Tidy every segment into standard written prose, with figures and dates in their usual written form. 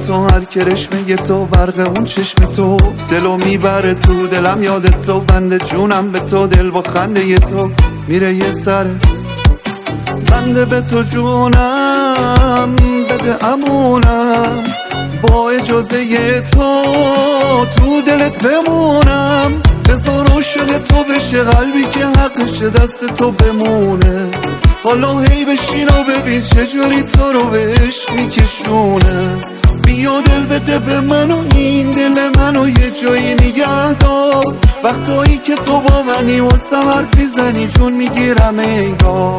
تو، هر کرشمه تو برق اون چشم تو دلو میبره تو، دلم یاد تو، بنده جونم به تو، دل با خنده تو میره یه سره. بنده به تو جونم بده امونم، با اجازه تو دلت بمونم. بذار عاشق تو بشه قلبی که حقش دست تو بمونه. حالا هی بشین و ببین چجوری تو رو به عشق میکشونه. بیا دل بده به من و این دل منو یه جایی نگه دار. وقتایی که تو با منی واسم حرفی زنی جون میگیرم انگار.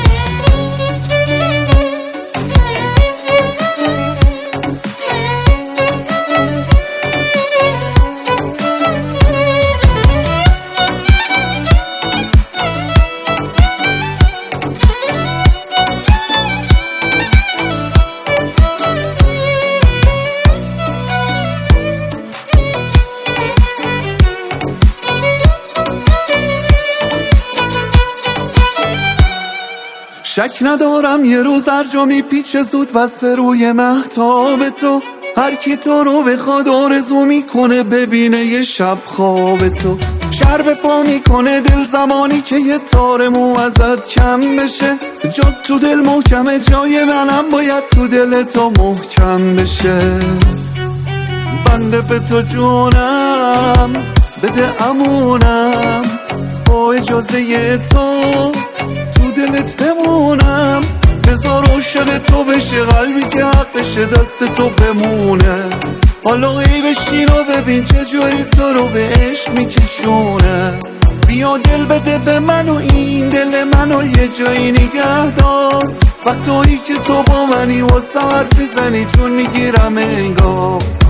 شک ندارم یه روز هر جا میپیچه زود وصف روی مهتاب تو. هر کی تو رو بخواد آرزو میکنه ببینه یه شب خواب تو. شر به پا میکنه دل زمانی که یه تار مو ازت کم بشه. جا تو دل محکمه، جای منم باید تو دل تو محکم بشه. بنده به تو جونم بده امونم، با اجازه تو دلت بمونم. بذار عاشق تو بشه قلبی که حقش دست تو بمونه. حالا ای بشین و ببین چجوری تو رو به عشق میکشونه. بیا دل بده به من و این دل منو یه جایی نگه دار. وقتایی که تو با منی واسه حرفی زنی جون میگیرم انگار.